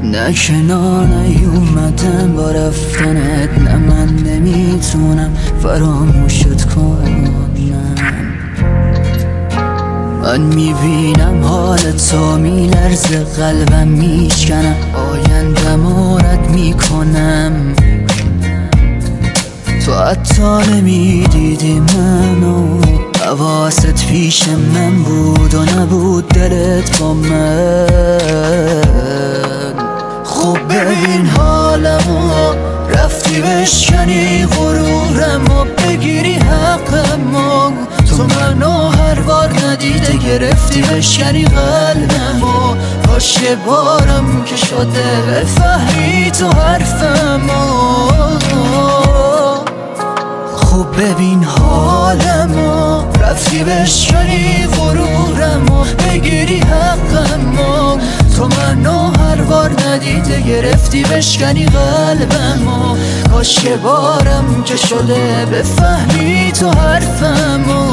نه کنار نیومدم با رفتنت، نه من نمیتونم فراموشت کنم. من میبینم حالتو میلرزه، قلبم میشکنم، آیندم رد میکنم. تو حتی نمیدیدی منو، حواست پیش من بود و نبود دلت با من. خب ببین حالمو، رفتی بشکنی غرورمو، بگیری حقمو. تو منو هر بار ندیده گرفتی بشکنی قلبمو. کاش یه بارم که شده بفهمی تو حرفمو. خب ببین حالمو، رفتی بشکنی غرورمو، بگیری حقمو. تو منو هر بار ندیده گرفتی بشکنی قلبمو. کاش یه بارم که شده بفهمی تو حرفمو.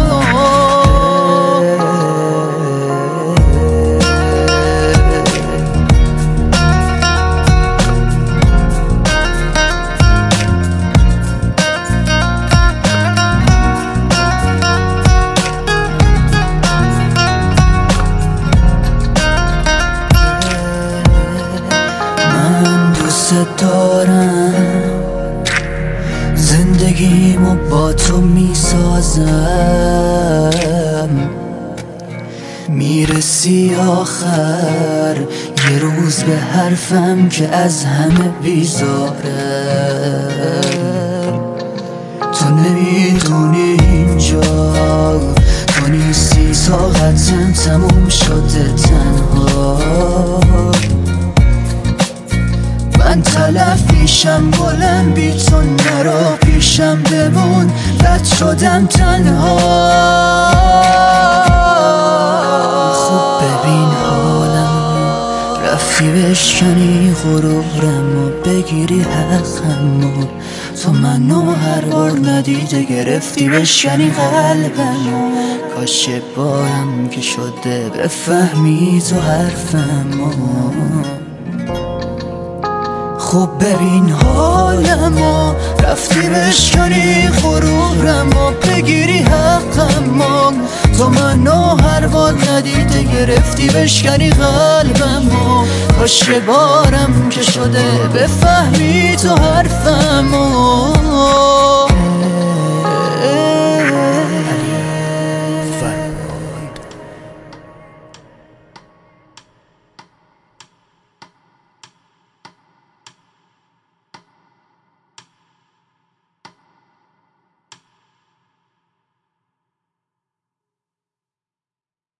دارم زندگیمو با تو میسازم، میرسی آخر یه روز به حرفم که از همه بیزارم. تو نمیدونی اینجا تو نیستی، طاقتم تموم شده تنها. من تلف میشم گلم بی تو، نرو پیشم بمون، رد شدم تنها. خب ببین حالم، رفتی بشکنی غرورمو، بگیری حقمو. تو منو هر بار ندیده گرفتی بشکنی قلبمو. کاش یه بارم که شده بفهمی تو حرفمو. خب ببین حالمو، رفتی بشکنی غرورمو، بگیری حقمو. تو منو هر بار ندیده گرفتی بشکنی قلبمو. کاش یه بارم که شده بفهمی تو حرفمو.